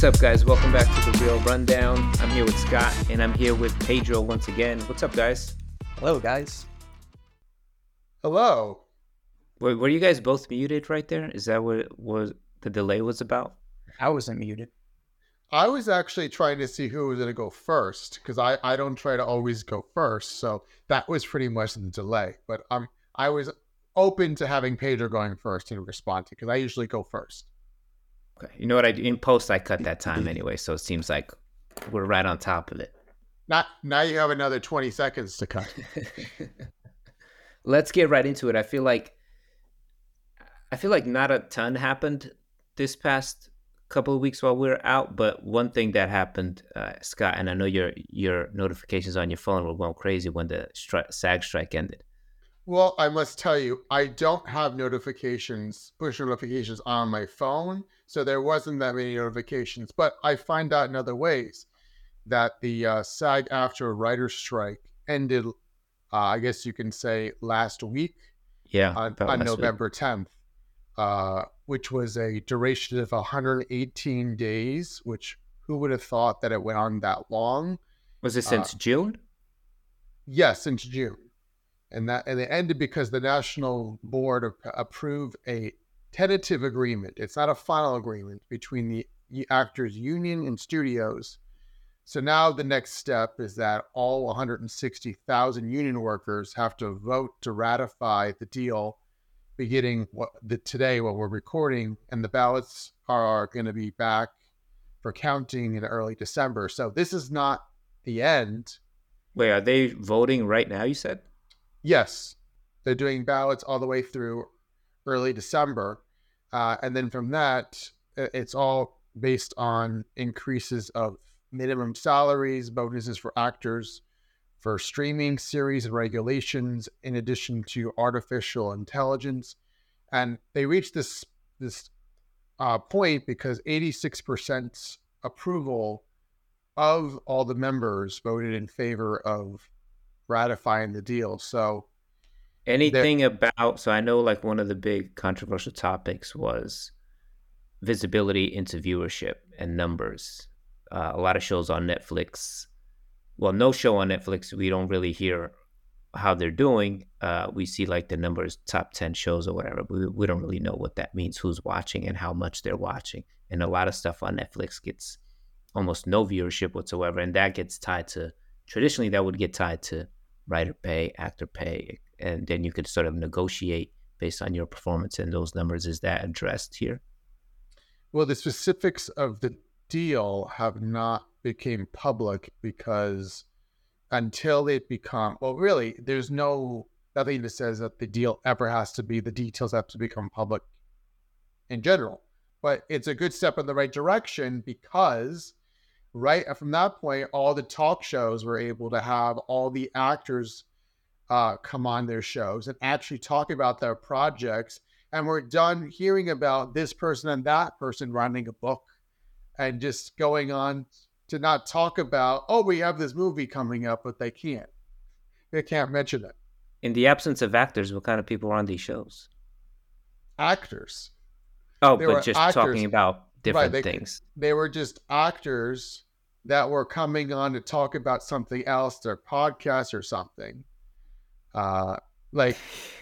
What's up, guys? Welcome back to The Real Rundown. I'm here with Scott, and I'm here with Pedro once again. What's up, guys? Hello, guys. Hello. Were you guys both muted right there? Is that what the delay was about? I wasn't muted. I was actually trying to see who was going to go first because I don't try to always go first. So that was pretty much the delay. But I was open to having Pedro going first and responding because I usually go first. Okay. You know what? In post, I cut that time anyway, so it seems like we're right on top of it. Now you have another 20 seconds to cut. Let's get right into it. I feel like not a ton happened this past couple of weeks while we were out, but one thing that happened, Scott, and I know your notifications on your phone were going crazy when the SAG strike ended. Well, I must tell you, I don't have push notifications on my phone, so there wasn't that many notifications. But I find out in other ways that the SAG-AFTRA writer's strike ended, I guess you can say, last week. Yeah, on November 10th, which was a duration of 118 days, which who would have thought that it went on that long? Was it since June? Yes, since June. And it ended because the National Board approved a tentative agreement. It's not a final agreement between the actors union and studios. So now the next step is that all 160,000 union workers have to vote to ratify the deal beginning today when we're recording, and the ballots are going to be back for counting in early December. So this is not the end. Wait, are they voting right now, you said? Yes, they're doing ballots all the way through early December. And then from that, it's all based on increases of minimum salaries, bonuses for actors, for streaming series and regulations, in addition to artificial intelligence. And they reached this point because 86% approval of all the members voted in favor of ratifying the deal. So so I know like one of the big controversial topics was visibility into viewership and numbers. A lot of shows on Netflix, well, no show on Netflix, we don't really hear how they're doing. We see like the numbers, top 10 shows or whatever, but we don't really know what that means, who's watching and how much they're watching. And a lot of stuff on Netflix gets almost no viewership whatsoever, and that gets tied to, traditionally that would get tied to writer pay, actor pay, and then you could sort of negotiate based on your performance and those numbers. Is that addressed here? Well, the specifics of the deal have not become public because until it become, well, really, there's nothing that says that the deal ever has to be, the details have to become public in general. But it's a good step in the right direction because right from that point, all the talk shows were able to have all the actors come on their shows and actually talk about their projects. And we're done hearing about this person and that person writing a book and just going on to not talk about, oh, we have this movie coming up, but they can't mention it. In the absence of actors, what kind of people are on these shows? Actors. Oh, but just actors, talking about different things. They were just actors that were coming on to talk about something else, their podcast or something. Like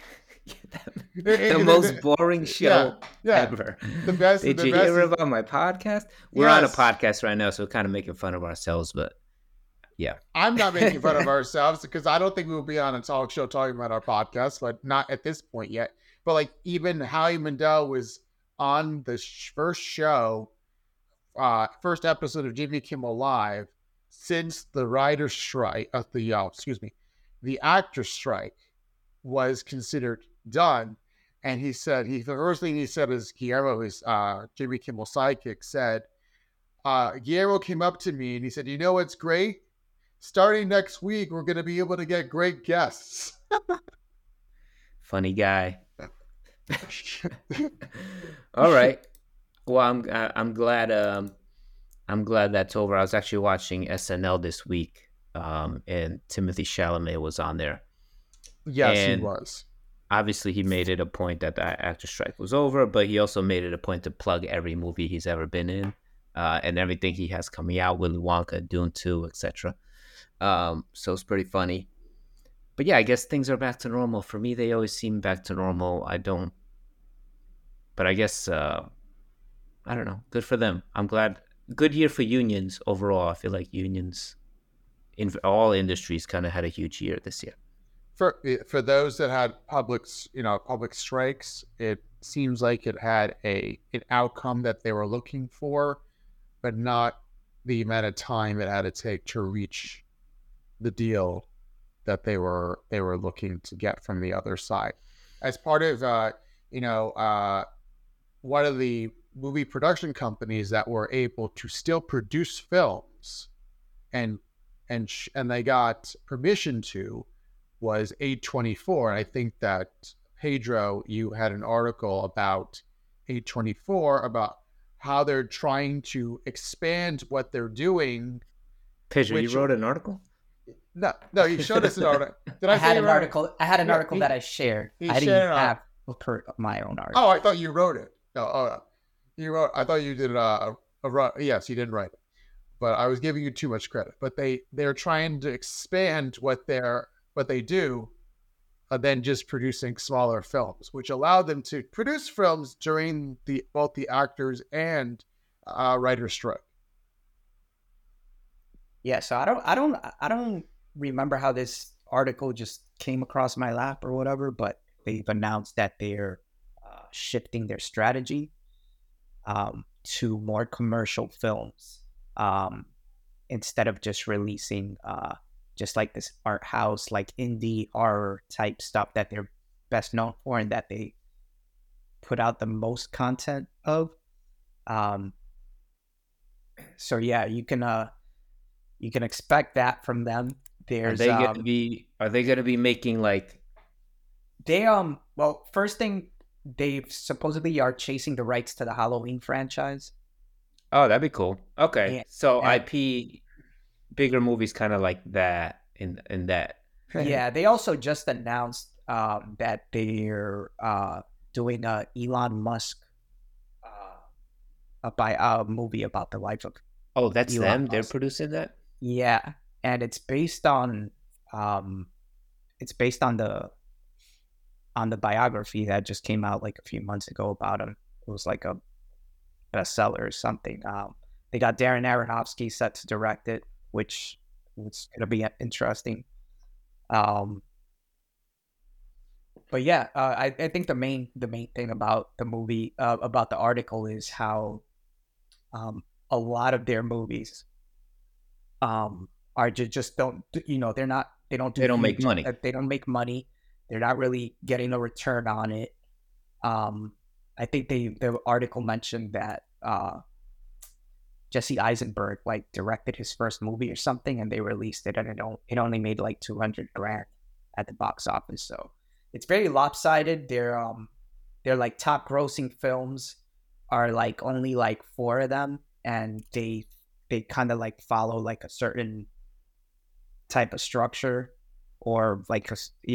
the most boring show ever. The best. Did you hear about my podcast? We're on a podcast right now, so we're kind of making fun of ourselves, but yeah. I'm not making fun of ourselves because I don't think we'll be on a talk show talking about our podcast, but not at this point yet. But like even Howie Mandel was on the first show, first episode of Jimmy Kimmel Live since the writer's strike, the actor's strike was considered done. And he said, the first thing he said is Guillermo, his Jimmy Kimmel sidekick, said, Guillermo came up to me and he said, you know what's great? Starting next week, we're going to be able to get great guests. Funny guy. All right. Well, I'm glad that's over. I was actually watching SNL this week, and Timothée Chalamet was on there. Yes, and he was. Obviously, he made it a point that the actor strike was over, but he also made it a point to plug every movie he's ever been in. and everything he has coming out, Willy Wonka, Dune 2, etc. So it's pretty funny. But yeah, I guess things are back to normal. For me, they always seem back to normal. I don't, but I guess, I don't know. Good for them. I'm glad. Good year for unions overall. I feel like unions in all industries kind of had a huge year this year. For those that had public strikes, it seems like it had an outcome that they were looking for, but not the amount of time it had to take to reach the deal that they were looking to get from the other side. As part of one of the movie production companies that were able to still produce films and they got permission to was A24. And I think that, Pedro, you had an article about A24, about how they're trying to expand what they're doing. Pedro, you wrote an article? No, you showed us an article. Did I had an article? I had an article that I shared. I didn't have my own article. Oh, I thought you wrote it. No, you wrote. I thought you did yes, you did write it. But I was giving you too much credit. But they're trying to expand what they do, than just producing smaller films, which allowed them to produce films during both the actors and writer's strike. Yeah, so I don't remember how this article just came across my lap or whatever, but they've announced that they're shifting their strategy to more commercial films, instead of just releasing just like this art house, like indie horror type stuff that they're best known for and that they put out the most content of. So yeah, you can expect that from them. There's are they gonna be making like well, first thing, they supposedly are chasing the rights to the Halloween franchise. Oh, that'd be cool. Okay. So IP, bigger movies kind of like that in that. Yeah, they also just announced that they're doing a Elon Musk a movie about the life of that's Elon them Musk. They're producing that. Yeah, and it's based on the biography that just came out like a few months ago about him. It was like a bestseller or something. They got Darren Aronofsky set to direct it, which is going to be interesting. But yeah, I think the main thing about the movie, about the article, is how a lot of their movies are just don't, they don't make money. They don't make money. They're not really getting a return on it. I think the article mentioned that Jesse Eisenberg like directed his first movie or something, and they released it, and it only made like $200,000 at the box office. So it's very lopsided. They're like top grossing films are like only like 4 of them, and they kind of like follow like a certain type of structure, or like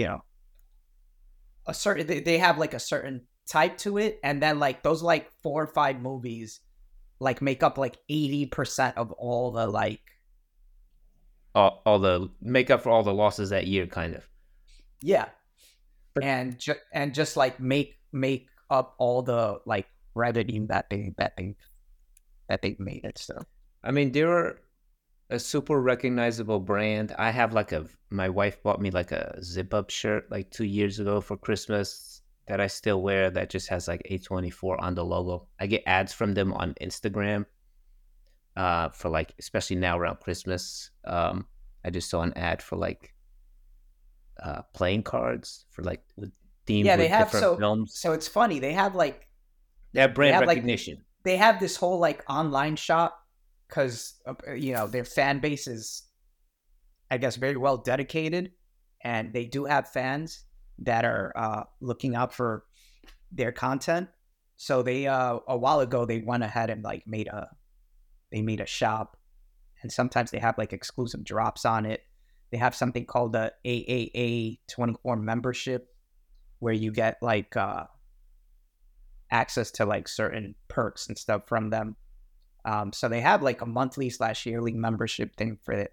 a certain, they have like a certain type to it, and then like those like 4 or 5 movies like make up like 80% of all the like all the make up for all the losses that year, kind of. Yeah, and just like make up all the like revenue that they've made it. So I mean, they're a super recognizable brand. I have like my wife bought me like a zip up shirt like 2 years ago for Christmas that I still wear, that just has like A24 on the logo. I get ads from them on Instagram for like, especially now around Christmas. I just saw an ad for like playing cards for like with themed they have different films. So it's funny, they have brand recognition. They have this whole like online shop because their fan base is, I guess, very well dedicated, and they do have fans that are looking out for their content. So they a while ago they went ahead and like made a shop, and sometimes they have like exclusive drops on it. They have something called the AAA24 membership, where you get like access to like certain perks and stuff from them. So they have like a monthly / yearly membership thing for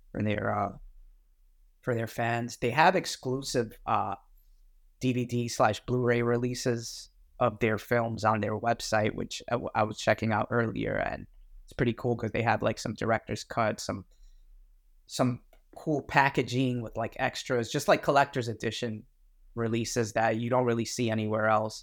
their fans. They have exclusive DVD / Blu-ray releases of their films on their website, which I was checking out earlier, and it's pretty cool because they have like some director's cut, some cool packaging with like extras, just like collector's edition releases that you don't really see anywhere else.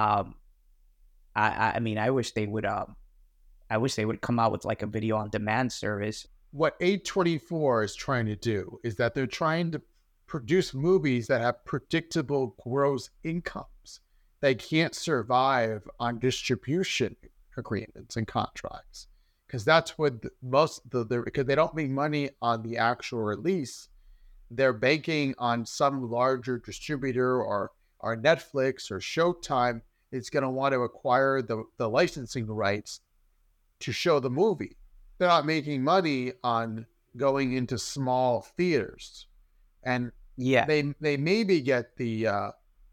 I mean, I wish they would come out with like a video on demand service. What A24 is trying to do is that they're trying to produce movies that have predictable gross incomes. They can't survive on distribution agreements and contracts, because that's what because they don't make money on the actual release. They're banking on some larger distributor or Netflix or Showtime is going to want to acquire the licensing rights to show the movie. They're not making money on going into small theaters, and yeah, they maybe get the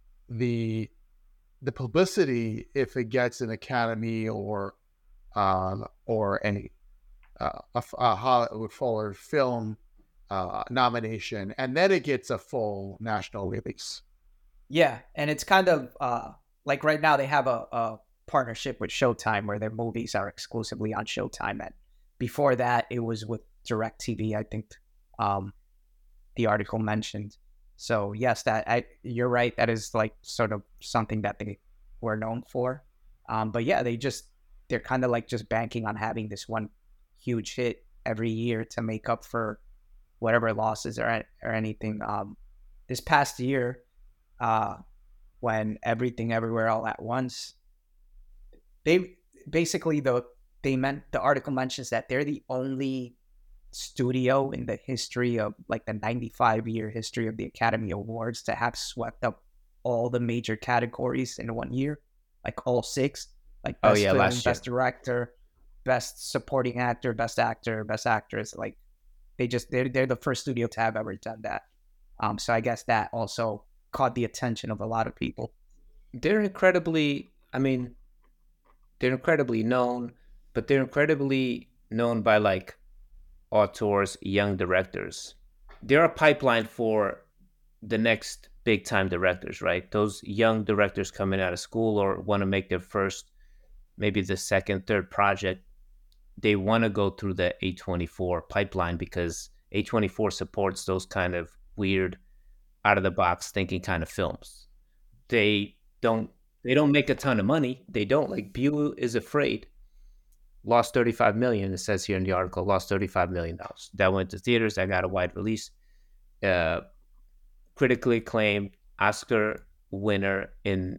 publicity if it gets an Academy or any a Hollywood Foreign Film nomination, and then it gets a full national release. Yeah, and it's kind of like right now they have a partnership with Showtime where their movies are exclusively on Showtime, and before that it was with DirecTV, I think the article mentioned. So yes, you're right, that is like sort of something that they were known for. But yeah, they're kind of like just banking on having this one huge hit every year to make up for whatever losses or anything. This past year, when Everything Everywhere All at Once, they basically the article mentions that they're the only studio in the history of like the 95-year history of the Academy Awards to have swept up all the major categories in 1 year, like all 6, like best film, best director, best supporting actor, best actor, best actress. Like they're the first studio to have ever done that. So I guess that also caught the attention of a lot of people. They're incredibly known, but they're incredibly known by like auteurs, young directors. They're a pipeline for the next big time directors, right? Those young directors coming out of school or want to make their first, maybe the second, third project. They want to go through the A24 pipeline because A24 supports those kind of weird, out of the box thinking kind of films. They don't make a ton of money. They don't. Like Beau is Afraid lost $35 million. It says here in the article, lost $35 million. That went to theaters. That got a wide release. Critically acclaimed, Oscar winner in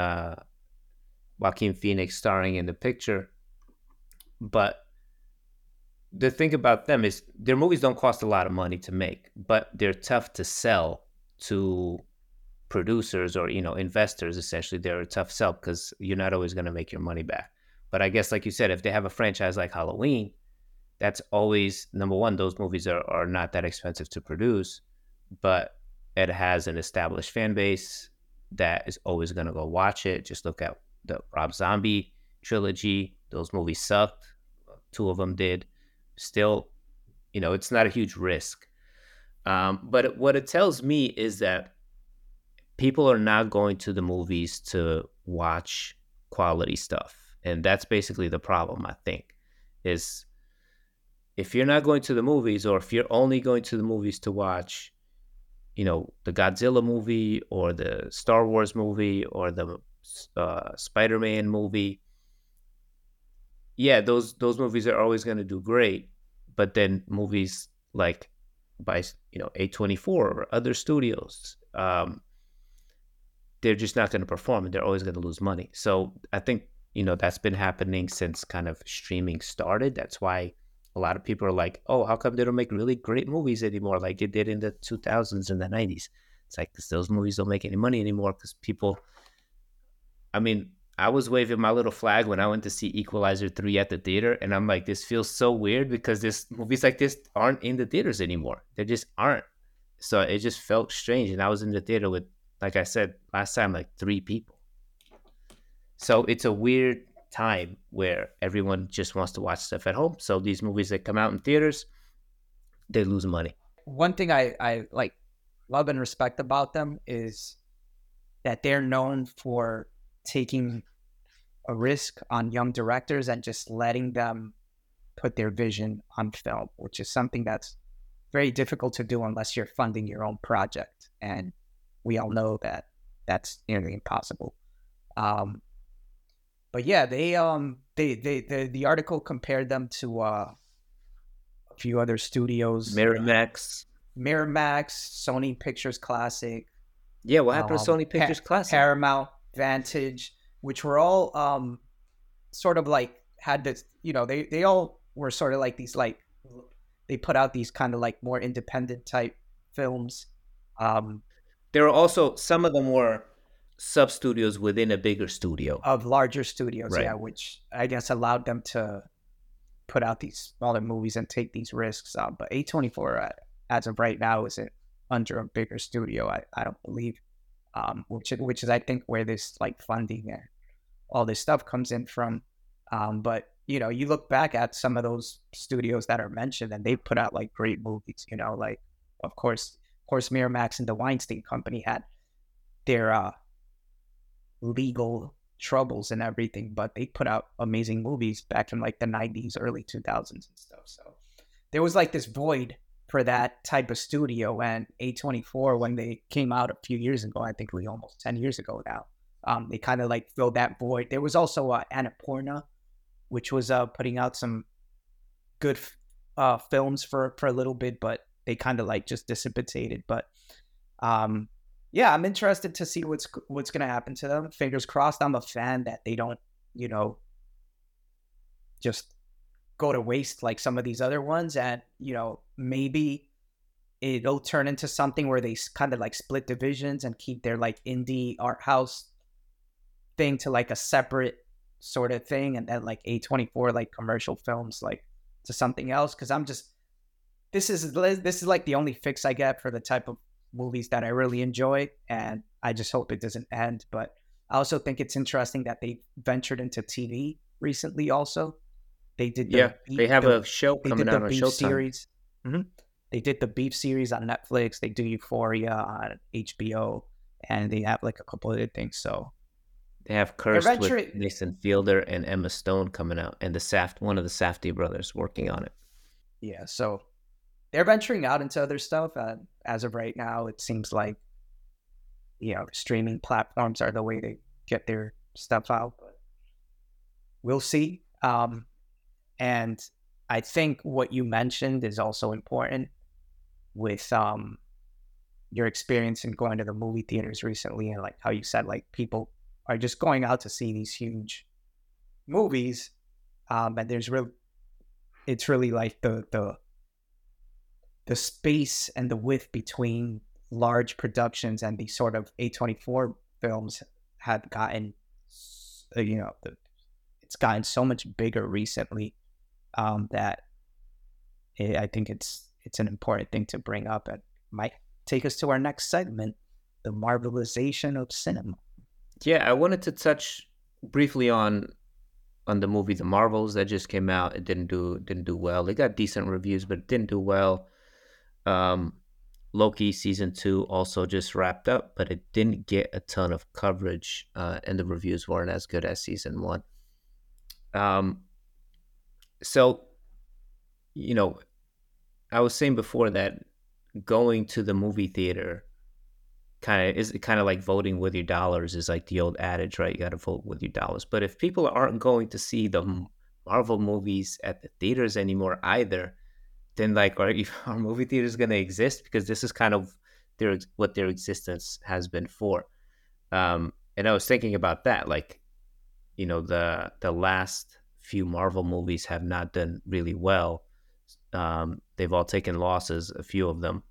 Joaquin Phoenix starring in the picture. But the thing about them is their movies don't cost a lot of money to make, but they're tough to sell to producers or, investors. Essentially, they're a tough sell because you're not always going to make your money back. But I guess, like you said, if they have a franchise like Halloween, that's always, number one, those movies are not that expensive to produce, but it has an established fan base that is always going to go watch it. Just look at the Rob Zombie trilogy. Those movies sucked. 2 of them did. Still, it's not a huge risk. But what it tells me is that people are not going to the movies to watch quality stuff. And that's basically the problem, I think, is if you're not going to the movies, or if you're only going to the movies to watch, the Godzilla movie or the Star Wars movie or the Spider-Man movie, yeah, those movies are always going to do great. But then movies like by A24 or other studios, they're just not going to perform, and they're always going to lose money. So I think that's been happening since kind of streaming started. That's why a lot of people are like, oh, how come they don't make really great movies anymore like they did in the 2000s and the 90s? It's like, because those movies don't make any money anymore because people, I was waving my little flag when I went to see Equalizer 3 at the theater, and I'm like, this feels so weird because movies like this aren't in the theaters anymore. They just aren't. So it just felt strange. And I was in the theater with, like I said last time, like 3 people. So it's a weird time where everyone just wants to watch stuff at home. So these movies that come out in theaters, they lose money. One thing I like love and respect about them is that they're known for taking a risk on young directors and just letting them put their vision on film, which is something that's very difficult to do unless you're funding your own project. And we all know that that's nearly impossible. But yeah, the article compared them to a few other studios. Miramax, Sony Pictures Classic. Yeah, what happened to Sony Pictures Classic? Paramount, Vantage, which were all sort of like had this, they all were sort of like these, like, they put out these kind of like more independent type films. There were also, some of them were sub studios within a bigger studio. Of larger studios, right. Yeah, which I guess allowed them to put out these smaller movies and take these risks. But A24, as of right now, isn't under a bigger studio, I don't believe, which is I think where this like funding and all this stuff comes in from. But you look back at some of those studios that are mentioned, and they put out like great movies. Like of course Miramax and the Weinstein Company had their legal troubles and everything, but they put out amazing movies back in like the 90s, early 2000s and stuff. So there was like this void for that type of studio, and A24, when they came out a few years ago, I think almost 10 years ago now, they kind of like filled that void. There was also Annapurna, which was putting out some good films for a little bit, but they kind of like just dissipated. But yeah, I'm interested to see what's going to happen to them. Fingers crossed. I'm a fan that they don't, just go to waste like some of these other ones, and maybe it'll turn into something where they kind of like split divisions and keep their like indie art house thing to like a separate sort of thing, and then like A24 like commercial films like to something else. Because this is like the only fix I get for the type of movies that I really enjoy, and I just hope it doesn't end. But I also think it's interesting that they ventured into TV recently. Also, they did they have a show coming out on Showtime series. Mm-hmm. They did the Beef series on Netflix. They do Euphoria on HBO, and they have like a couple other things. So they have Cursed with Nathan Fielder and Emma Stone coming out, and one of the Safdie brothers working on it. Yeah, so they're venturing out into other stuff. As of right now, it seems like, streaming platforms are the way they get their stuff out. But we'll see. And I think what you mentioned is also important with your experience in going to the movie theaters recently, and like how you said, like people are just going out to see these huge movies, and it's really like the space and the width between large productions and these sort of A24 films had gotten, it's gotten so much bigger recently, that I think it's an important thing to bring up, and might take us to our next segment, the Marvelization of cinema. Yeah, I wanted to touch briefly on the movie The Marvels that just came out. It didn't do well. It got decent reviews, but it didn't do well. Loki season 2 also just wrapped up, but it didn't get a ton of coverage, and the reviews weren't as good as season 1. So, I was saying before that going to the movie theater kind of like voting with your dollars, is like the old adage, right? You got to vote with your dollars. But if people aren't going to see the Marvel movies at the theaters anymore either, then like are movie theaters going to exist? Because this is kind of what their existence has been for. And I was thinking about that, like, the last few Marvel movies have not done really well. They've all taken losses, a few of them.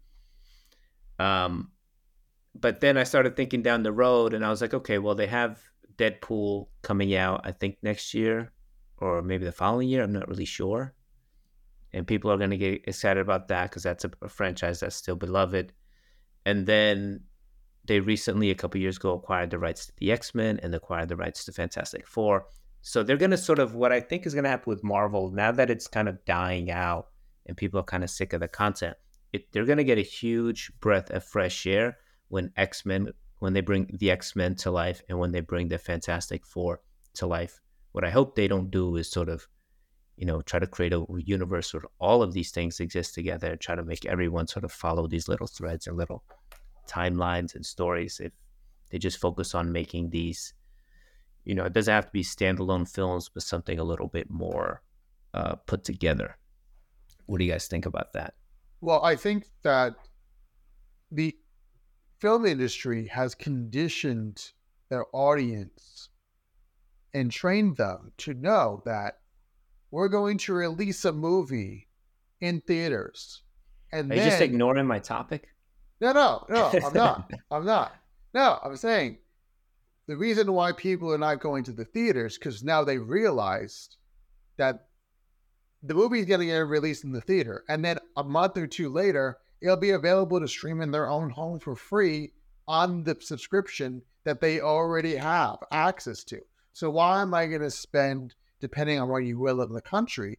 But then I started thinking down the road, and I was like, okay, well, they have Deadpool coming out, I think next year, or maybe the following year. I'm not really sure. And people are going to get excited about that because that's a franchise that's still beloved. And then they recently, a couple years ago, acquired the rights to the X-Men and acquired the rights to Fantastic Four. So they're going to sort of, what I think is going to happen with Marvel, now that it's kind of dying out and people are kind of sick of the content, they're going to get a huge breath of fresh air when when they bring the X-Men to life and when they bring the Fantastic Four to life. What I hope they don't do is sort of, try to create a universe where all of these things exist together and try to make everyone sort of follow these little threads and little timelines and stories. If they just focus on making these, it doesn't have to be standalone films, but something a little bit more put together. What do you guys think about that? Well, I think that the film industry has conditioned their audience and trained them to know that we're going to release a movie in theaters. And Are you just ignoring my topic? No, I'm not. No, I'm saying the reason why people are not going to the theaters, because now they realized that the movie is going to get released in the theater. And then a month or two later, it'll be available to stream in their own home for free on the subscription that they already have access to. So why am I going to spend, depending on where you will live in the country,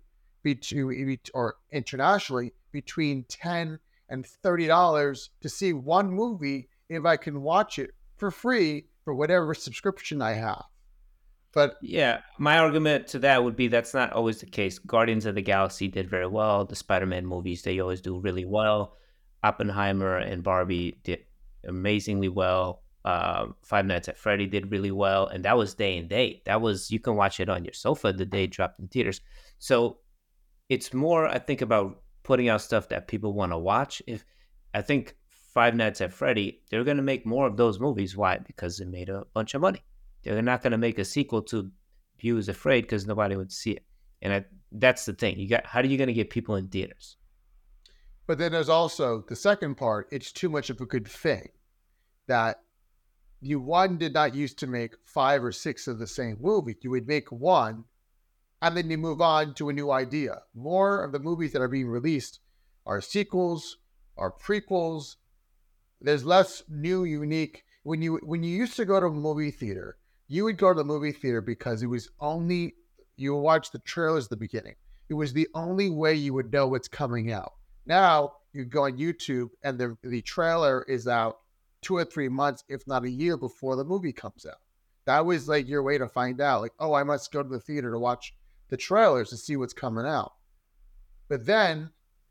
or internationally, between $10 and $30 to see one movie if I can watch it for free for whatever subscription I have? But yeah, my argument to that would be that's not always the case. Guardians of the Galaxy did very well. The Spider-Man movies, they always do really well. Oppenheimer and Barbie did amazingly well. Five Nights at Freddy did really well, and that was day and date. That was, you can watch it on your sofa the day it dropped in theaters. So it's more, I think, about putting out stuff that people want to watch. If I think Five Nights at Freddy, they're going to make more of those movies. Why? Because it made a bunch of money. They're not going to make a sequel to Beau is Afraid because nobody would see it. And that's the thing. How are you going to get people in theaters? But then there's also the second part. It's too much of a good thing that one did not used to make 5 or 6 of the same movie. You would make one, and then you move on to a new idea. More of the movies that are being released are sequels, are prequels. There's less new, unique. When you used to go to a movie theater, you would go to the movie theater because it was only, you would watch the trailers at the beginning. It was the only way you would know what's coming out. Now you go on YouTube and the trailer is out 2 or 3 months, if not a year before the movie comes out. That was like your way to find out, like, oh, I must go to the theater to watch the trailers to see what's coming out. But then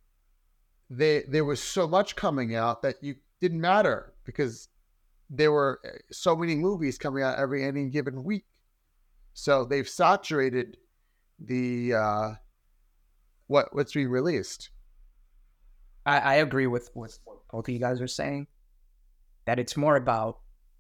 there was so much coming out that you didn't matter because there were so many movies coming out any given week. So they've saturated the what's being released. I agree with what both of you guys are saying, that it's more about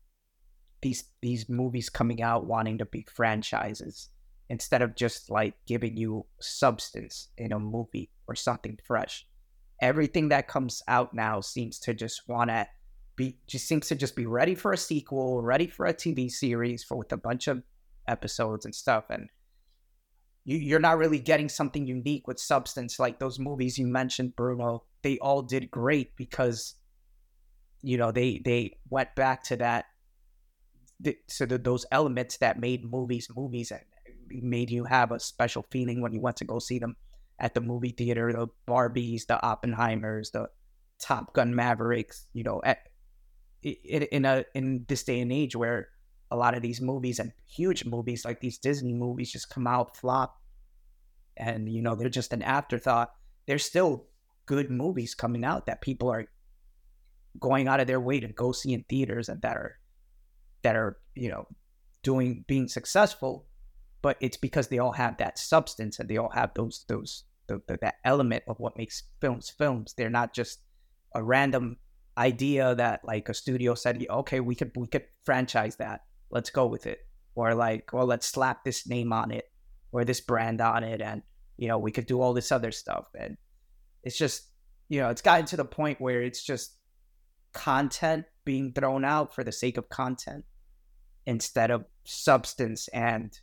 these movies coming out wanting to be franchises instead of just like giving you substance in a movie or something fresh. Everything that comes out now seems to just be ready for a sequel, ready for a TV series with a bunch of episodes and stuff. And you're not really getting something unique with substance. Like those movies you mentioned, Bruno, they all did great because, they went back to that. So those elements that made movies and made you have a special feeling when you went to go see them at the movie theater, the Barbies, the Oppenheimers, the Top Gun Mavericks, in this day and age where a lot of these movies and huge movies like these Disney movies just come out, flop, and they're just an afterthought. There's still good movies coming out that people are going out of their way to go see in theaters and that are being successful, but it's because they all have that substance and they all have that element of what makes films. They're not just a random idea that like a studio said, okay, we could franchise that, let's go with it, or like, well, let's slap this name on it or this brand on it, and we could do all this other stuff. And it's just it's gotten to the point where it's just content being thrown out for the sake of content instead of substance and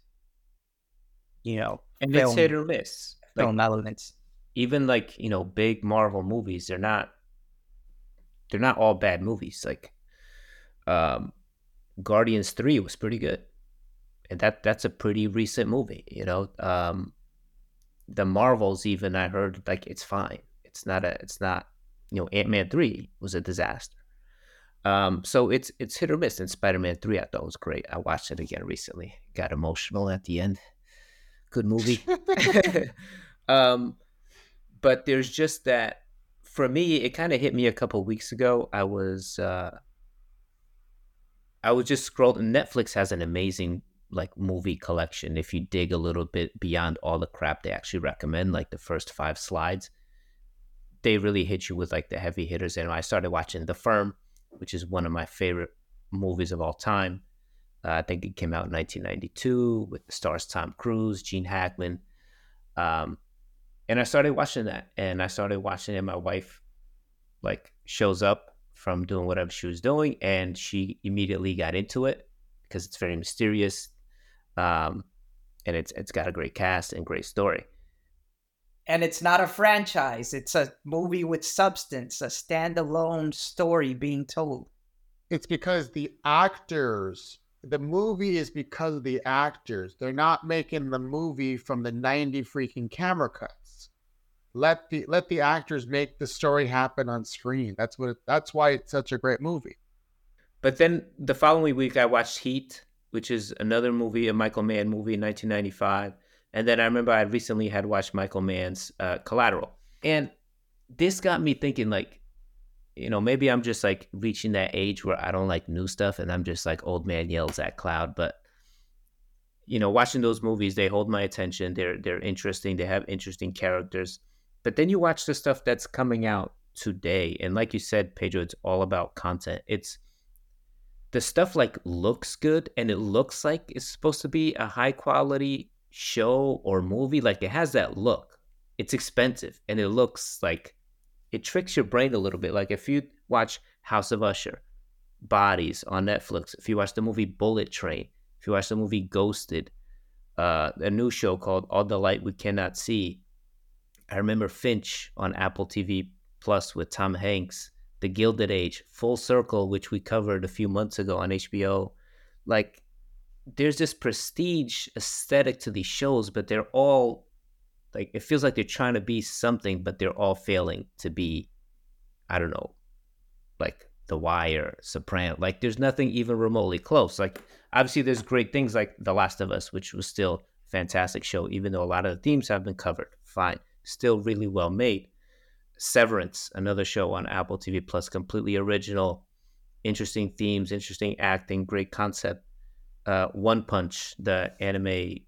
and it's hit or miss, film elements. Even like big Marvel movies, they're not all bad movies. Like Guardians 3 was pretty good. and that's a pretty recent movie. The Marvels, even, I heard like it's fine. It's not. Ant-Man 3 was a disaster. So it's hit or miss. And Spider-Man 3 I thought was great. I watched it again recently. Got emotional at the end. Good movie. But there's just that, for me, it kind of hit me a couple weeks ago. I was just scrolling. Netflix has an amazing like movie collection. If you dig a little bit beyond all the crap they actually recommend, like the first 5 slides, they really hit you with like the heavy hitters. And I started watching The Firm, which is one of my favorite movies of all time. I think it came out in 1992 with the stars Tom Cruise, Gene Hackman. And I started watching that, and I started watching it. My wife like shows up from doing whatever she was doing, and she immediately got into it because it's very mysterious, and it's got a great cast and great story. And it's not a franchise; it's a movie with substance, a standalone story being told. It's because the movie is because of the actors. They're not making the movie from the 90 freaking camera cuts. Let the actors make the story happen on screen. That's why it's such a great movie. But then the following week I watched Heat, which is another movie, a Michael Mann movie in 1995. And then I remember I recently had watched Michael Mann's Collateral. And this got me thinking, like, maybe I'm just like reaching that age where I don't like new stuff and I'm just like old man yells at cloud. But, watching those movies, they hold my attention. They're interesting. They have interesting characters. But then you watch the stuff that's coming out today. And like you said, Pedro, it's all about content. It's the stuff like looks good and it looks like it's supposed to be a high quality show or movie. Like it has that look. It's expensive and it looks like it tricks your brain a little bit. Like if you watch House of Usher, Bodies on Netflix, if you watch the movie Bullet Train, if you watch the movie Ghosted, a new show called All the Light We Cannot See. I remember Finch on Apple TV Plus with Tom Hanks, The Gilded Age, Full Circle, which we covered a few months ago on HBO. Like, there's this prestige aesthetic to these shows, but they're all, like, it feels like they're trying to be something, but they're all failing to be, I don't know, like The Wire, Soprano. Like, there's nothing even remotely close. Like, obviously, there's great things like The Last of Us, which was still a fantastic show, even though a lot of the themes have been covered. Fine. Still really well made. Severance, another show on Apple TV Plus, completely original, interesting themes, interesting acting, great concept. One Punch, the anime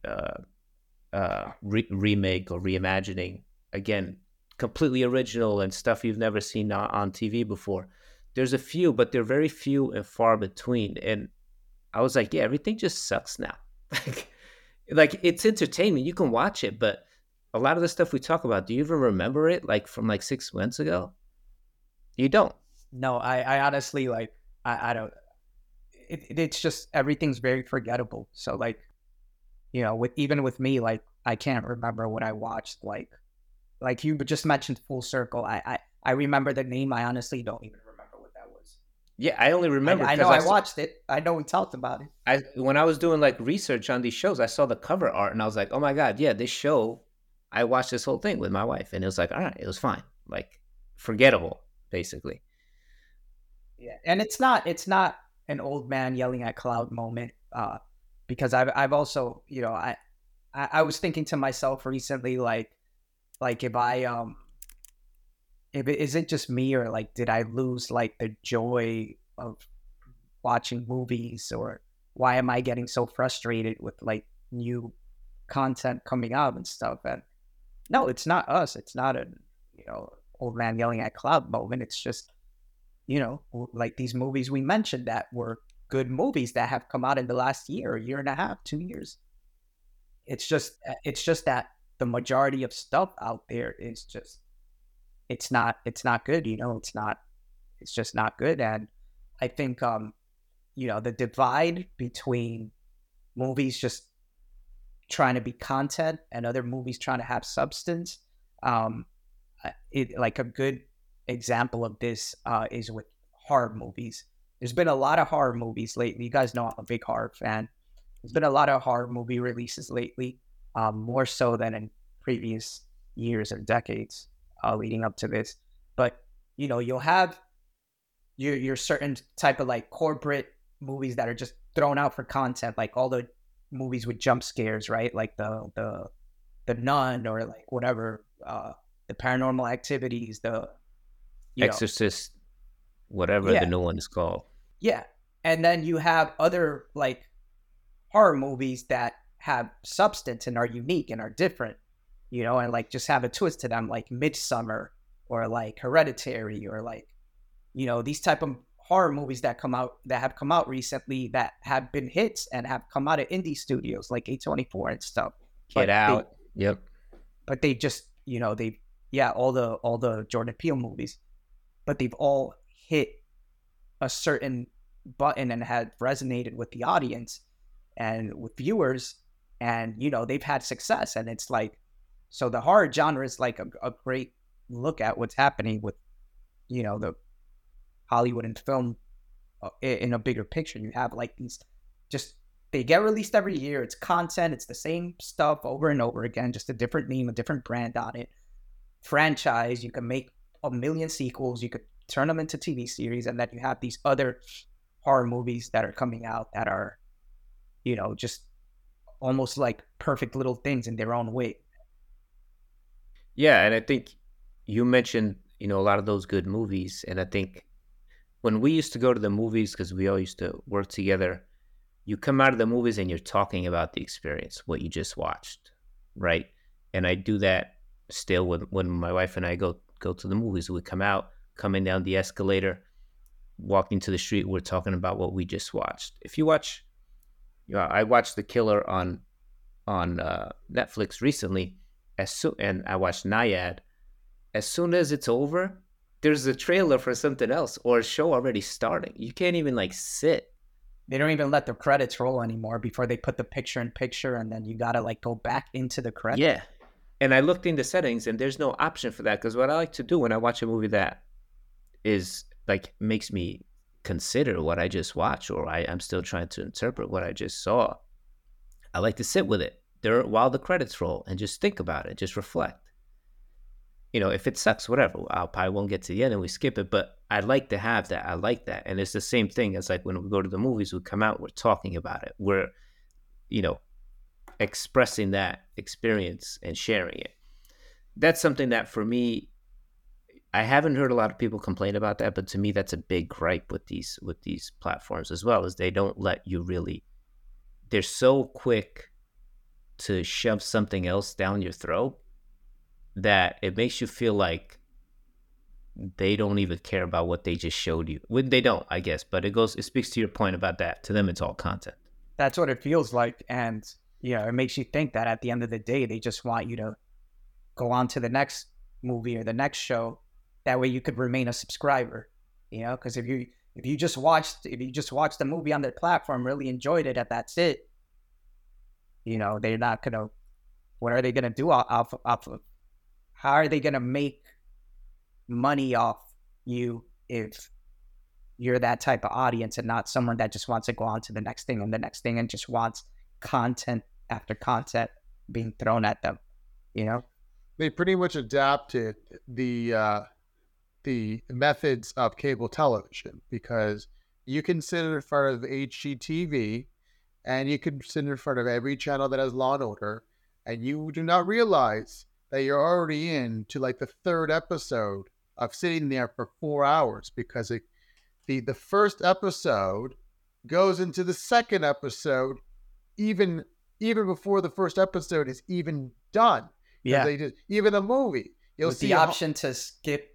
remake or reimagining, again, completely original and stuff you've never seen on TV before. There's a few, but they're very few and far between. And I was like, yeah, everything just sucks now. like it's entertainment. You can watch it, but a lot of the stuff we talk about, do you even remember it like from like 6 months ago? You don't. No, I honestly like, I don't, it's just, everything's very forgettable. So like, even with me, like, I can't remember what I watched. Like you just mentioned Full Circle. I remember the name. I honestly don't even remember what that was. Yeah, I only remember. I know I watched it. I know we talked about it. When I was doing like research on these shows, I saw the cover art and I was like, oh my God, yeah, this show, I watched this whole thing with my wife and it was like, all right, it was fine. Like forgettable, basically. Yeah. And it's not an old man yelling at cloud moment. Because I've also, I was thinking to myself recently, like if is it just me or like, did I lose like the joy of watching movies, or why am I getting so frustrated with like new content coming out and stuff? And no, it's not us. It's not a, old man yelling at cloud moment. It's just, like these movies we mentioned that were good movies that have come out in the last year and a half, 2 years. It's just that the majority of stuff out there is just, it's not good. It's just not good. And I think, the divide between movies just trying to be content and other movies trying to have substance. Like a good example of this is with horror movies. There's been a lot of horror movies lately. You guys know I'm a big horror fan. There's been a lot of horror movie releases lately, more so than in previous years or decades leading up to this. But you'll have your certain type of like corporate movies that are just thrown out for content, like all the movies with jump scares, right? Like the Nun, or like whatever, the Paranormal Activities, the Exorcist, whatever the new one is called. Yeah. And then you have other like horror movies that have substance and are unique and are different, and like just have a twist to them, like Midsommar or like Hereditary, or like, these type of horror movies that have come out recently that have been hits and have come out of indie studios like A24 and stuff. Get Out. Yep. But they just, all the Jordan Peele movies, but they've all hit a certain button and had resonated with the audience and with viewers, and they've had success. And it's like, so the horror genre is like a great look at what's happening with the Hollywood and film in a bigger picture. You have like these, just, they get released every year. It's content. It's the same stuff over and over again, just a different name, a different brand on it. Franchise. You can make a million sequels. You could turn them into TV series, and then you have these other horror movies that are coming out that are, just almost like perfect little things in their own way. Yeah, and I think you mentioned, a lot of those good movies, and I think when we used to go to the movies, because we all used to work together, you come out of the movies and you're talking about the experience, what you just watched, right? And I do that still when my wife and I go to the movies. We come out, coming down the escalator, walking to the street, we're talking about what we just watched. If you watch, I watched The Killer on Netflix recently, and I watched Nyad. As soon as it's over, there's a trailer for something else or a show already starting. You can't even like sit. They don't even let the credits roll anymore before they put the picture, and then you gotta like go back into the credits. Yeah. And I looked into settings, and there's no option for that, because what I like to do when I watch a movie that is like makes me consider what I just watched, or I'm still trying to interpret what I just saw, I like to sit with it there while the credits roll and just think about it, just reflect. If it sucks, whatever, I probably won't get to the end and we skip it, but I'd like to have that. I like that. And it's the same thing as like when we go to the movies, we come out, we're talking about it. We're, expressing that experience and sharing it. That's something that for me, I haven't heard a lot of people complain about that, but to me, that's a big gripe with these platforms as well, is they don't let you really, they're so quick to shove something else down your throat that it makes you feel like they don't even care about what they just showed you. When they don't, I guess, but it speaks to your point about that. To them, it's all content. That's what it feels like. And, it makes you think that at the end of the day, they just want you to go on to the next movie or the next show. That way you could remain a subscriber, because if you just watched the movie on their platform, really enjoyed it, and that's it, they're not going to, what are they going to do off of, how are they going to make money off you if you're that type of audience and not someone that just wants to go on to the next thing and the next thing and just wants content after content being thrown at them, They pretty much adapted the methods of cable television, because you can sit in front of HGTV and you can sit in front of every channel that has Law and Order, and you do not realize that you're already into like the third episode of sitting there for 4 hours, because the first episode goes into the second episode even before the first episode is even done. Yeah. They just, even a movie, you'll with see the option to skip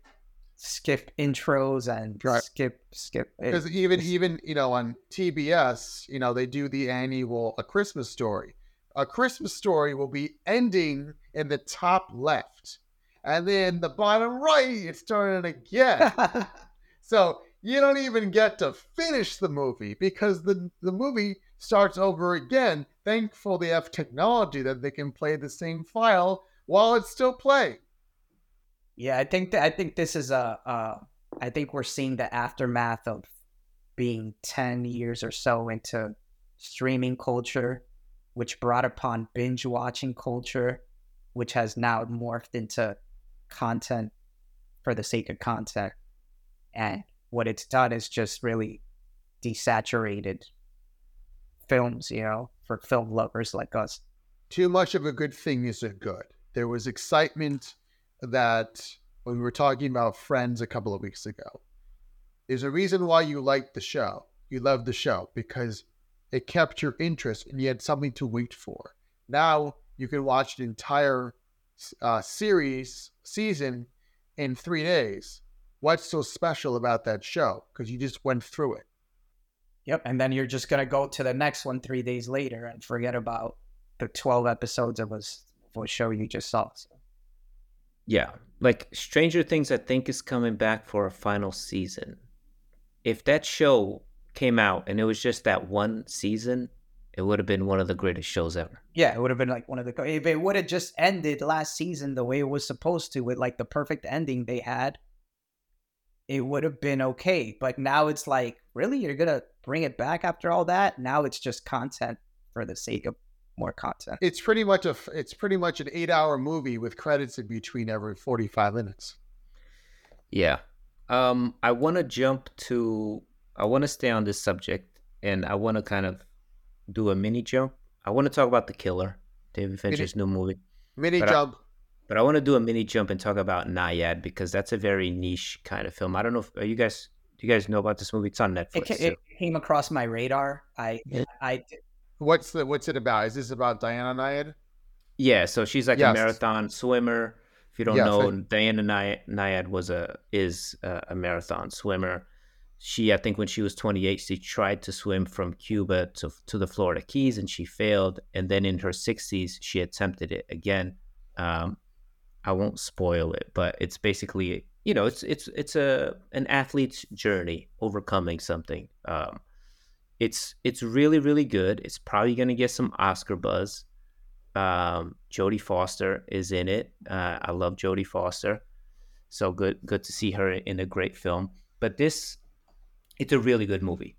intros and right. skip. Because even on TBS, they do the annual A Christmas Story. A Christmas Story will be ending in the top left, and then the bottom right, it's starting again. So you don't even get to finish the movie, because the movie starts over again. Thankful they have technology that they can play the same file while it's still playing. Yeah, I think this is I think we're seeing the aftermath of being 10 years or so into streaming culture, which brought upon binge watching culture, which has now morphed into content for the sake of content. And what it's done is just really desaturated films, for film lovers like us. Too much of a good thing isn't good. There was excitement that when we were talking about Friends a couple of weeks ago, there's a reason why you liked the show. You loved the show because it kept your interest and you had something to wait for. Now you can watch the entire season in 3 days. What's so special about that show? Because you just went through it. Yep. And then you're just going to go to the next one 3 days later and forget about the 12 episodes of a show you just saw. So. Yeah. Like Stranger Things, I think, is coming back for a final season. If that show came out and it was just that one season, it would have been one of the greatest shows ever. Yeah, it would have been like if it would have just ended last season the way it was supposed to, with like the perfect ending they had, it would have been okay. But now it's like, really? You're going to bring it back after all that? Now it's just content for the sake of more content. It's pretty much an 8-hour movie with credits in between every 45 minutes. Yeah. I want to stay on this subject, and I want to kind of do a mini jump. I want to talk about The Killer, David Fincher's new movie. But I want to do a mini jump and talk about Nyad, because that's a very niche kind of film. I don't know if do you guys know about this movie? It's on Netflix. It came across my radar. What's it about? Is this about Diana Nyad? Yeah, so she's like a marathon swimmer. If you don't know, Diana Nyad is a marathon swimmer. I think when she was 28, she tried to swim from Cuba to the Florida Keys, and she failed. And then in her 60s, she attempted it again. I won't spoil it, but it's basically, it's an athlete's journey overcoming something. It's really, really good. It's probably going to get some Oscar buzz. Jodie Foster is in it. I love Jodie Foster. So good to see her in a great film. But it's a really good movie.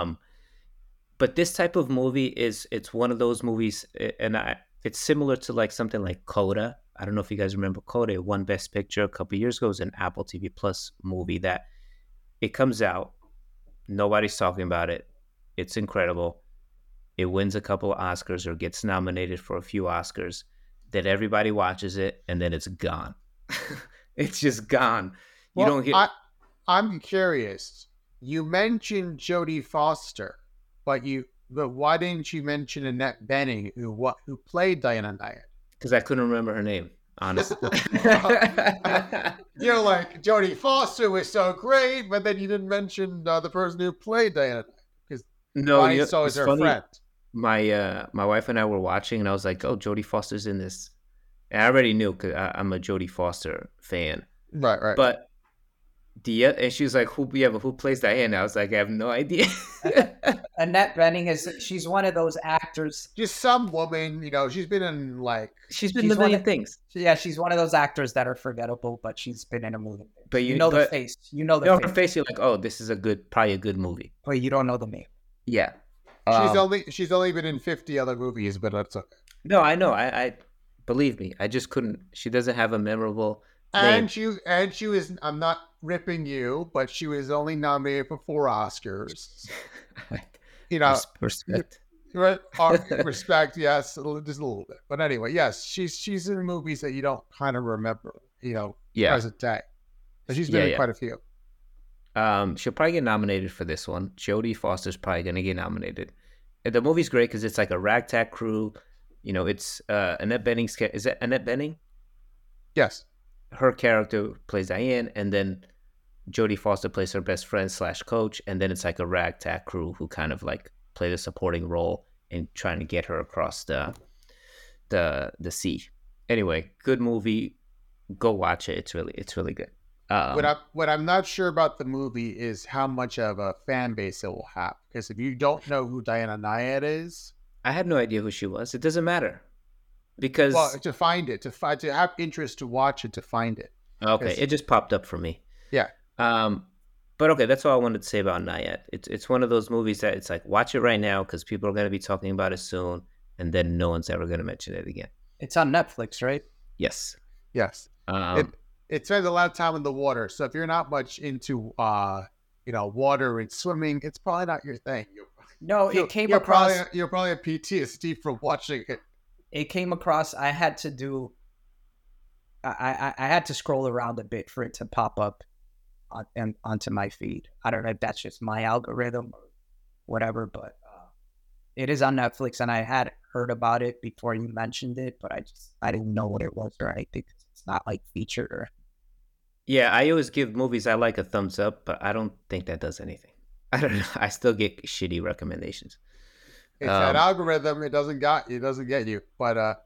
But this type of movie it's one of those movies, and it's similar to like something like Coda. I don't know if you guys remember Coda. It won Best Picture a couple years ago. It was an Apple TV Plus movie that it comes out. Nobody's talking about it. It's incredible. It wins a couple of Oscars or gets nominated for a few Oscars. Then everybody watches it, and then it's gone. It's just gone. I'm curious. You mentioned Jodie Foster, but why didn't you mention Annette Bening, who played Diana Nyad? Because I couldn't remember her name, honestly. You're like, Jodie Foster was so great, but then you didn't mention the person who played Diana. Because so is her funny. Friend. My wife and I were watching, and I was like, "Oh, Jodie Foster's in this." And I already knew because I'm a Jodie Foster fan. Right. But and she was like, "Who plays Diana?" I was like, "I have no idea." Annette Bening she's one of those actors. Just some woman, she's been in she's been in a million things. Yeah, she's one of those actors that are forgettable, but she's been in a movie. But the face. Her face. You're like, "Oh, this is probably a good movie." But you don't know the name. Yeah. She's only been in 50 other movies, but that's okay. No, I know. I believe me. I just couldn't. She doesn't have a memorable name. And she was. I'm not ripping you, but she was only nominated for 4 Oscars. Respect. Right? Respect. Yes, just a little bit. But anyway, yes, she's in movies that you don't kind of remember. Present day. But she's been in quite a few. She'll probably get nominated for this one. Jodie Foster's probably going to get nominated. And the movie's great because it's like a ragtag crew. It's Annette Bening's. Is that Annette Bening? Yes. Her character plays Diane, and then Jodie Foster plays her best friend / coach, and then it's like a ragtag crew who kind of like play the supporting role in trying to get her across the sea. Anyway, good movie. Go watch it. It's really good. What I'm not sure about the movie is how much of a fan base it will have. Because if you don't know who Diana Nyad is, I had no idea who she was. It doesn't matter because to find it, to have interest to watch it, to find it. Okay, it just popped up for me. Yeah. But okay, that's all I wanted to say about Nayad. It's one of those movies that it's like watch it right now because people are going to be talking about it soon, and then no one's ever going to mention it again. It's on Netflix, right? Yes. Yes. It spends a lot of time in the water. So if you're not much into water and swimming, it's probably not your thing. No, it came across. You're probably a PTSD from watching it. It came across. I had to do. I had to scroll around a bit for it to pop up onto my feed. I don't know if that's just my algorithm or whatever, but it is on Netflix, and I had heard about it before you mentioned it, but I didn't know what it was or anything. It's not like featured or. Yeah, I always give movies I like a thumbs up, but I don't think that does anything. I don't know. I still get shitty recommendations. It's that algorithm. It doesn't get you. But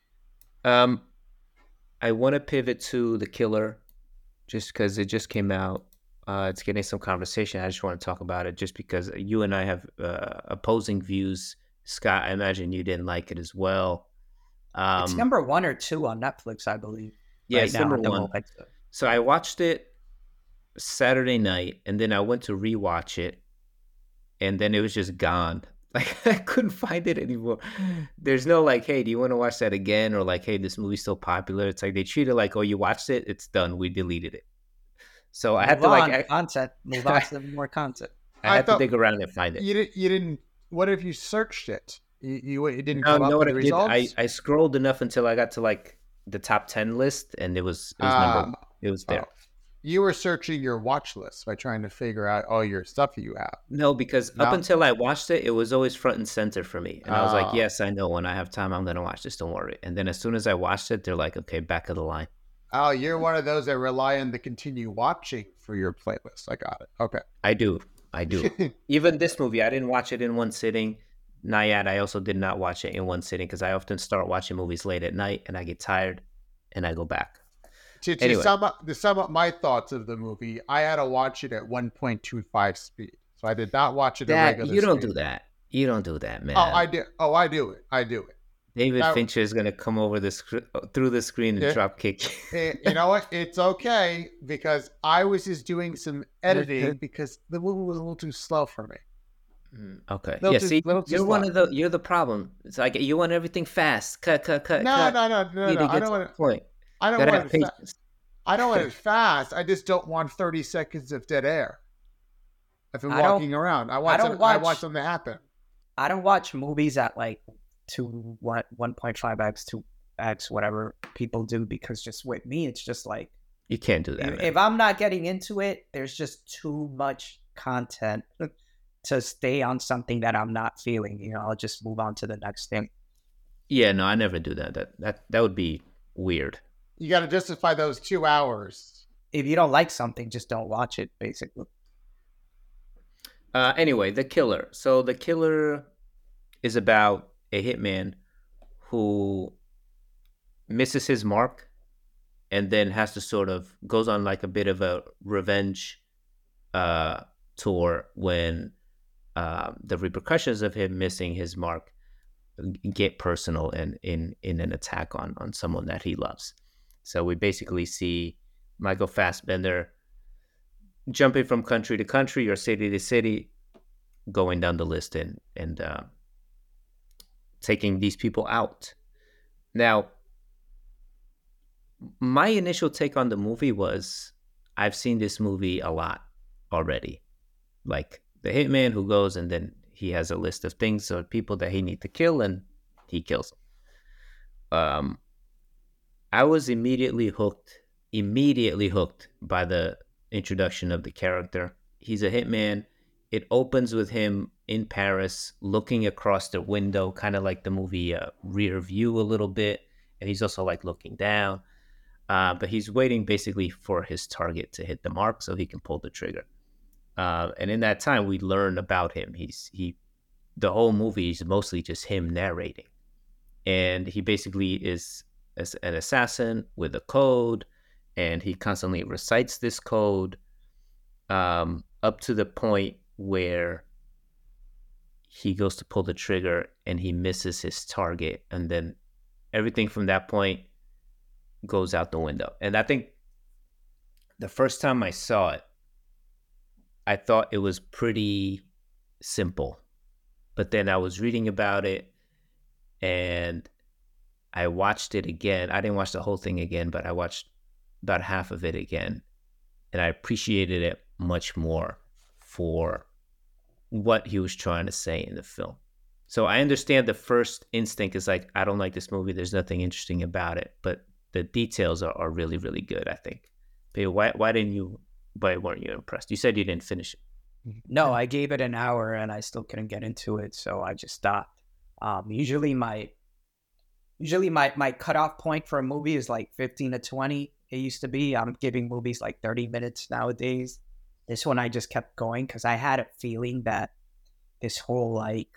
I want to pivot to The Killer, just because it just came out. It's getting some conversation. I just want to talk about it, just because you and I have opposing views. Scott, I imagine you didn't like it as well. It's number 1 or 2 on Netflix, I believe. Yeah, it's number 1. So I watched it Saturday night, and then I went to rewatch it, and then it was just gone. Like, I couldn't find it anymore. There's no like, hey, do you want to watch that again? Or like, hey, this movie's still popular. It's like they treat it like, oh, you watched it, it's done. We deleted it. So I had to move on to more content. I had to dig around and find it. You didn't. What if you searched it? It didn't come up with the results? I scrolled enough until I got to like the top 10 list, and it was there. You were searching your watch list by trying to figure out all your stuff you have. No, because up until I watched it, it was always front and center for me. And I was like, yes, I know when I have time, I'm going to watch this. Don't worry. And then as soon as I watched it, they're like, okay, back of the line. Oh, you're one of those that rely on the continue watching for your playlist. I got it. Okay. I do. Even this movie, I didn't watch it in one sitting. Nayad, I also did not watch it in one sitting because I often start watching movies late at night and I get tired and I go back. To sum up my thoughts of the movie, I had to watch it at 1.25 speed. So I did not watch it at regular speed. You don't do that. You don't do that, man. I do it. David Fincher is going to come over through the screen and drop kick. You know what? It's okay because I was just doing some editing because the movie was a little too slow for me. Okay. You're the problem. It's like you want everything fast. Cut. No. I don't want point. I don't want it fast. I just don't want 30 seconds of dead air. If I'm walking around, I want something to happen. I don't watch movies at like 1.5x, 2x, whatever people do, because just with me, it's just like you can't do that. If I'm not getting into it, there's just too much content to stay on something that I'm not feeling. I'll just move on to the next thing. Yeah, no, I never do that. That would be weird. You got to justify those 2 hours. If you don't like something, just don't watch it, basically. Anyway, The Killer. So The Killer is about a hitman who misses his mark and then has to sort of goes on like a bit of a revenge tour when the repercussions of him missing his mark get personal and in an attack on someone that he loves. So we basically see Michael Fassbender jumping from country to country or city to city, going down the list and taking these people out. Now, my initial take on the movie was I've seen this movie a lot already. Like the hitman who goes and then he has a list of things or people that he needs to kill and he kills them. I was immediately hooked by the introduction of the character. He's a hitman. It opens with him in Paris looking across the window, kind of like the movie Rear View a little bit. And he's also like looking down. But he's waiting basically for his target to hit the mark so he can pull the trigger. And in that time, we learn about him. The whole movie is mostly just him narrating. And he basically is an assassin with a code, and he constantly recites this code up to the point where he goes to pull the trigger and he misses his target, and then everything from that point goes out the window. And I think the first time I saw it, I thought it was pretty simple. But then I was reading about it and I watched it again. I didn't watch the whole thing again, but I watched about half of it again. And I appreciated it much more for what he was trying to say in the film. So I understand the first instinct is like, I don't like this movie. There's nothing interesting about it. But the details are really, really good, I think. But why weren't you impressed? You said you didn't finish it. No, I gave it an hour and I still couldn't get into it, so I just stopped. Usually my cutoff point for a movie is like 15 to 20. It used to be. I'm giving movies like 30 minutes nowadays. This one I just kept going because I had a feeling that this whole like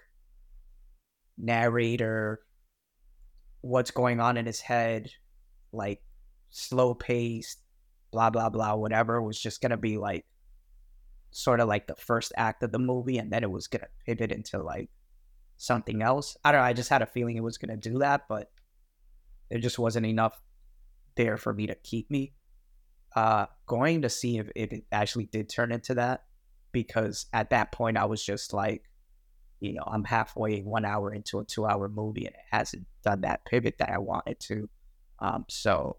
narrator, what's going on in his head, like slow paced, blah blah blah, whatever, was just gonna be like sort of like the first act of the movie, and then it was gonna pivot into like something else. I don't know. I just had a feeling it was gonna do that, but there just wasn't enough there for me to keep me going to see if it actually did turn into that. Because at that point, I was just like, I'm halfway 1 hour into a 2-hour movie, and it hasn't done that pivot that I wanted to. So,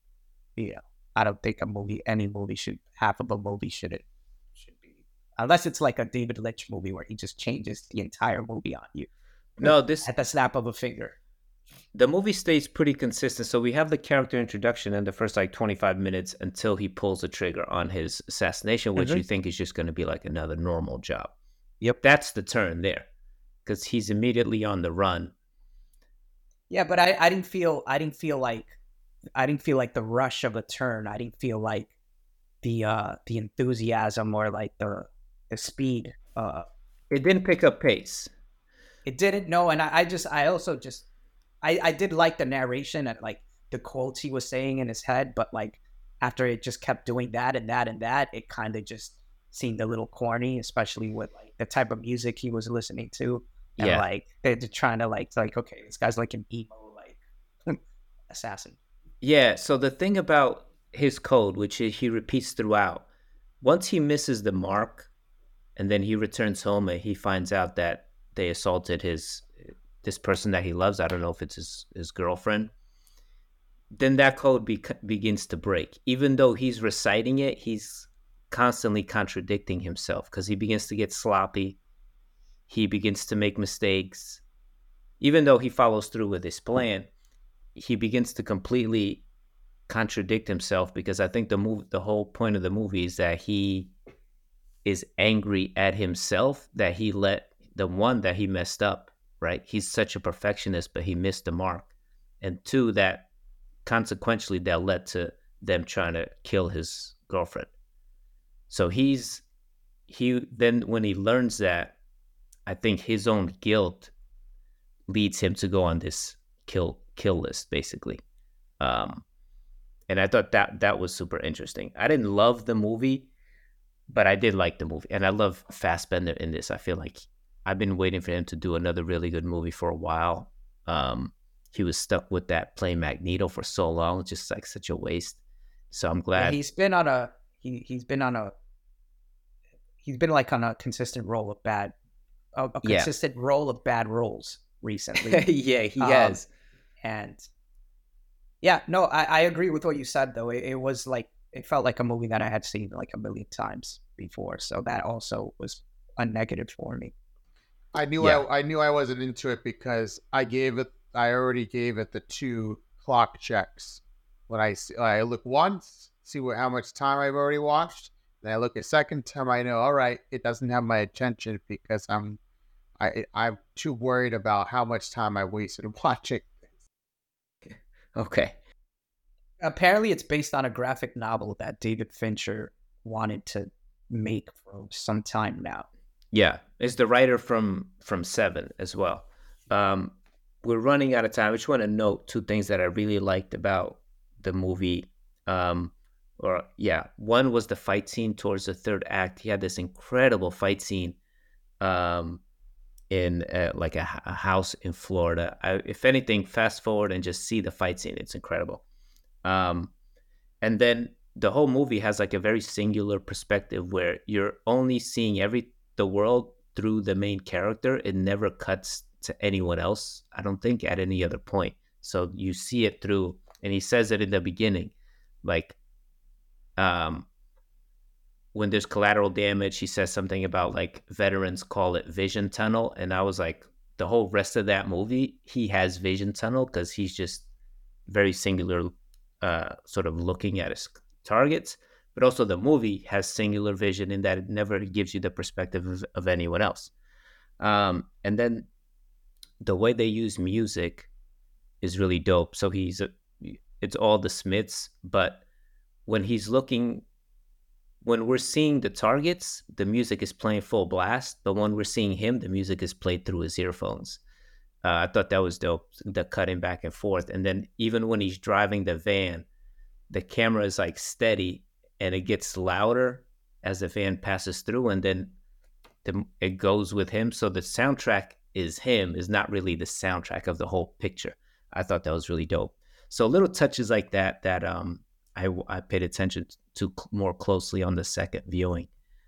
I don't think half of a movie should be, unless it's like a David Lynch movie where he just changes the entire movie on you. No, at the snap of a finger. The movie stays pretty consistent. So we have the character introduction in the first like 25 minutes until he pulls the trigger on his assassination, which you think is just going to be like another normal job. Yep. That's the turn there, because he's immediately on the run. Yeah, but I didn't feel like the rush of a turn. I didn't feel like the enthusiasm or like the speed. It didn't pick up pace. It didn't. No, and I did like the narration and like the quotes he was saying in his head, but like after it just kept doing that and that and that, it kind of just seemed a little corny, especially with like the type of music he was listening to. And like they're trying to like okay, this guy's like an emo like assassin. Yeah. So the thing about his code, which he repeats throughout, once he misses the mark, and then he returns home and he finds out that they assaulted this person that he loves. I don't know if it's his girlfriend. Then that code begins to break. Even though he's reciting it, he's constantly contradicting himself because he begins to get sloppy. He begins to make mistakes. Even though he follows through with his plan, he begins to completely contradict himself, because I think the whole point of the movie is that he is angry at himself that he let the one that he messed up, right? He's such a perfectionist, but he missed the mark. And two, that consequentially that led to them trying to kill his girlfriend. So he then when he learns that, I think his own guilt leads him to go on this kill list, basically. And I thought that was super interesting. I didn't love the movie, but I did like the movie. And I love Fassbender in this. I feel like I've been waiting for him to do another really good movie for a while. He was stuck with that playing Magneto for so long, just like such a waste. So I'm glad. Yeah, he's been like on a consistent role of bad roles recently. Yeah, he has. And yeah, no, I agree with what you said though. It was like, it felt like a movie that I had seen like a million times before. So that also was a negative for me. I knew I wasn't into it because I already gave it the 2 clock checks. When I look once, see how much time I've already watched. Then I look a second time, I know, all right, it doesn't have my attention because I'm too worried about how much time I wasted watching. Okay. Apparently it's based on a graphic novel that David Fincher wanted to make for some time now. Yeah, it's the writer from Seven as well. We're running out of time. I just want to note 2 things that I really liked about the movie. One was the fight scene towards the third act. He had this incredible fight scene in like a house in Florida. If anything, fast forward and just see the fight scene. It's incredible. And then the whole movie has like a very singular perspective where you're only seeing the world through the main character. It never cuts to anyone else, I don't think, at any other point. So you see it through, and he says it in the beginning, like when there's collateral damage, he says something about like veterans call it vision tunnel. And I was like, the whole rest of that movie, he has vision tunnel because he's just very singular, sort of looking at his targets. But also the movie has singular vision in that it never gives you the perspective of anyone else. And then the way they use music is really dope. So it's all the Smiths, but when we're seeing the targets, the music is playing full blast. But when we're seeing him, the music is played through his earphones. I thought that was dope, the cutting back and forth. And then even when he's driving the van, the camera is like steady and it gets louder as the van passes through, and then it goes with him. So the soundtrack is not really the soundtrack of the whole picture. I thought that was really dope. So little touches like that I paid attention to more closely on the second viewing.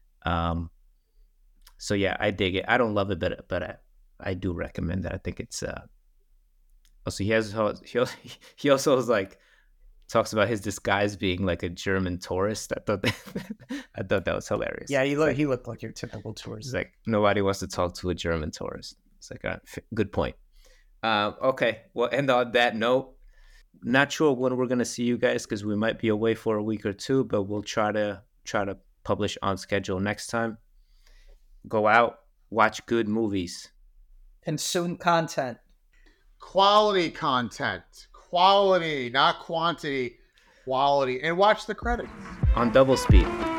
So yeah, I dig it. I don't love it, but I do recommend that. I think it's also he also was like talks about his disguise being like a German tourist. I thought that was hilarious. Yeah, he looked like your typical tourist. It's like nobody wants to talk to a German tourist. It's like a good point. Okay, well, end on that note. Not sure when we're gonna see you guys because we might be away for a week or two, but we'll try to publish on schedule next time. Go out, watch good movies, consume content, quality content, quality, not quantity, quality, and watch the credits on double speed.